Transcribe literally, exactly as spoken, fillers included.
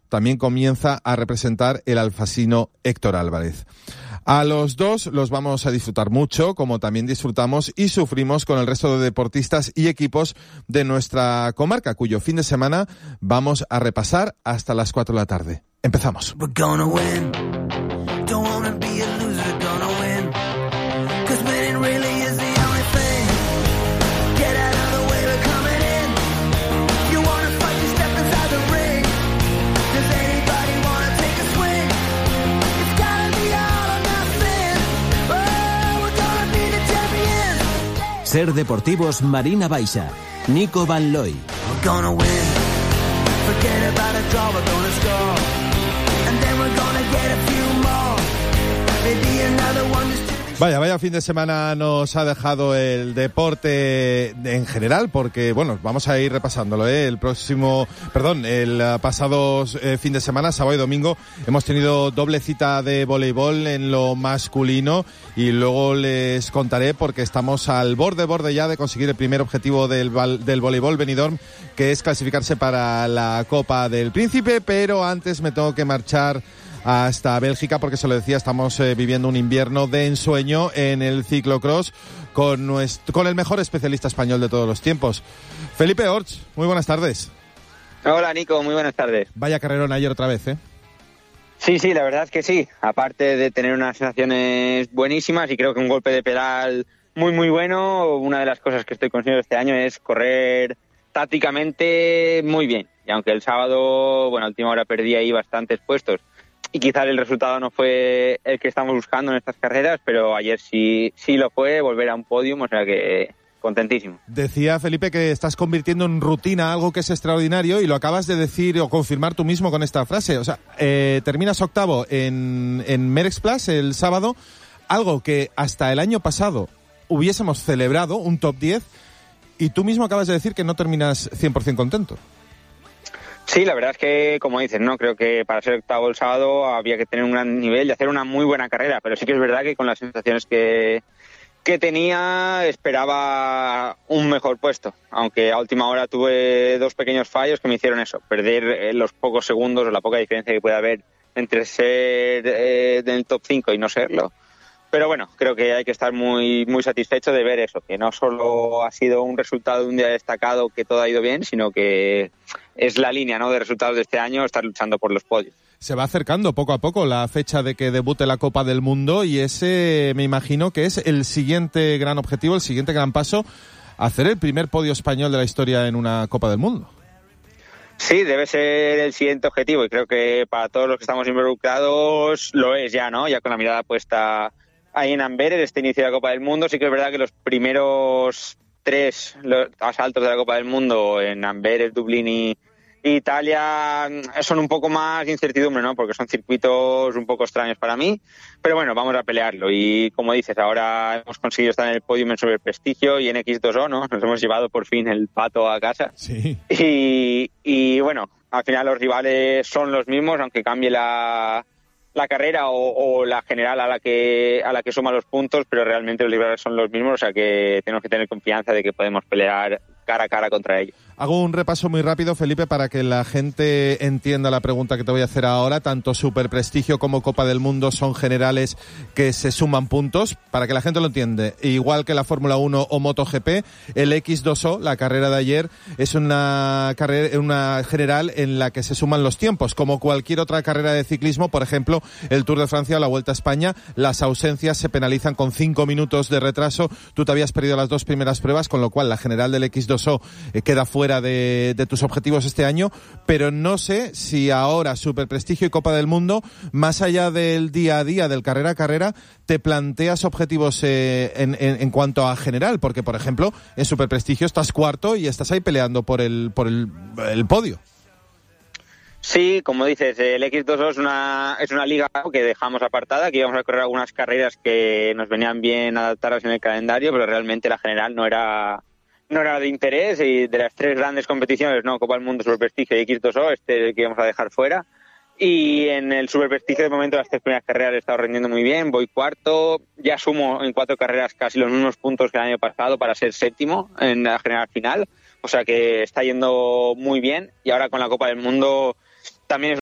también comienza a representar el alfasino Héctor Álvarez. A los dos los vamos a disfrutar mucho, como también disfrutamos y sufrimos con el resto de deportistas y equipos de nuestra comarca, cuyo fin de semana vamos a repasar hasta las cuatro de la tarde. Empezamos. Ser Deportivos Marina Baixa, Nico Van Looy. Vaya, vaya fin de semana nos ha dejado el deporte en general, porque, bueno, vamos a ir repasándolo, ¿eh? El próximo, perdón, el pasado eh, fin de semana, sábado y domingo, hemos tenido doble cita de voleibol en lo masculino y luego les contaré porque estamos al borde, borde ya de conseguir el primer objetivo del, del voleibol Benidorm, que es clasificarse para la Copa del Príncipe, pero antes me tengo que marchar hasta Bélgica, porque se lo decía, estamos eh, viviendo un invierno de ensueño en el ciclocross con, nuestro, con el mejor especialista español de todos los tiempos, Felipe Orts. Muy buenas tardes. Hola, Nico, muy buenas tardes. Vaya carrerón ayer otra vez, ¿eh? Sí, sí, la verdad es que sí. Aparte de tener unas sensaciones buenísimas y creo que un golpe de pedal muy, muy bueno, una de las cosas que estoy consiguiendo este año es correr tácticamente muy bien. Y aunque el sábado, bueno, a última hora perdí ahí bastantes puestos, y quizás el resultado no fue el que estamos buscando en estas carreras, pero ayer sí sí lo fue, volver a un podium, o sea que contentísimo. Decía Felipe que estás convirtiendo en rutina algo que es extraordinario y lo acabas de decir o confirmar tú mismo con esta frase. O sea, eh, terminas octavo en, en Merex Plus el sábado, algo que hasta el año pasado hubiésemos celebrado, un top diez, y tú mismo acabas de decir que no terminas cien por ciento contento. Sí, la verdad es que, como dices, no creo que para ser octavo el sábado había que tener un gran nivel y hacer una muy buena carrera, pero sí que es verdad que con las sensaciones que, que tenía esperaba un mejor puesto, aunque a última hora tuve dos pequeños fallos que me hicieron eso, perder los pocos segundos o la poca diferencia que puede haber entre ser eh, del top cinco y no serlo. Pero bueno, creo que hay que estar muy muy satisfecho de ver eso, que no solo ha sido un resultado de un día destacado que todo ha ido bien, sino que es la línea, ¿no?, de resultados de este año, estar luchando por los podios. Se va acercando poco a poco la fecha de que debute la Copa del Mundo y ese me imagino que es el siguiente gran objetivo, el siguiente gran paso, hacer el primer podio español de la historia en una Copa del Mundo. Sí, debe ser el siguiente objetivo y creo que para todos los que estamos involucrados lo es ya, ¿no? Ya con la mirada puesta ahí en Amberes, este inicio de la Copa del Mundo. Sí que es verdad que los primeros tres los asaltos de la Copa del Mundo en Amberes, Dublín y Italia son un poco más de incertidumbre, ¿no? Porque son circuitos un poco extraños para mí, pero bueno, vamos a pelearlo y como dices, ahora hemos conseguido estar en el podium en Superprestigio y en equis dos o, ¿no? Nos hemos llevado por fin el pato a casa. Sí. Y, y bueno, al final los rivales son los mismos, aunque cambie la la carrera o, o la general a la que a la que suma los puntos, pero realmente los rivales son los mismos, o sea que tenemos que tener confianza de que podemos pelear cara a cara contra ellos. Hago un repaso muy rápido, Felipe, para que la gente entienda la pregunta que te voy a hacer ahora. Tanto Superprestigio como Copa del Mundo son generales que se suman puntos. Para que la gente lo entienda, igual que la Fórmula uno o MotoGP, el equis dos o, la carrera de ayer, es una carrera, una general en la que se suman los tiempos. Como cualquier otra carrera de ciclismo, por ejemplo, el Tour de Francia o la Vuelta a España, las ausencias se penalizan con cinco minutos de retraso. Tú te habías perdido las dos primeras pruebas, con lo cual la general del equis dos o eh, queda fuera de, de tus objetivos este año, pero no sé si ahora Superprestigio y Copa del Mundo, más allá del día a día, del carrera a carrera, te planteas objetivos eh, en, en, en cuanto a general, porque por ejemplo en Superprestigio estás cuarto y estás ahí peleando por el, por el, el podio. Sí, como dices, el equis dos o es una, es una liga que dejamos apartada, que íbamos a correr algunas carreras que nos venían bien adaptadas en el calendario, pero realmente la general no era no era de interés, y de las tres grandes competiciones, no Copa del Mundo, Superprestigio y equis dos o, este es el que íbamos a dejar fuera. Y en el Superprestigio de momento las tres primeras carreras he estado rendiendo muy bien, voy cuarto, ya sumo en cuatro carreras casi los mismos puntos que el año pasado para ser séptimo en la general final, o sea que está yendo muy bien, y ahora con la Copa del Mundo también es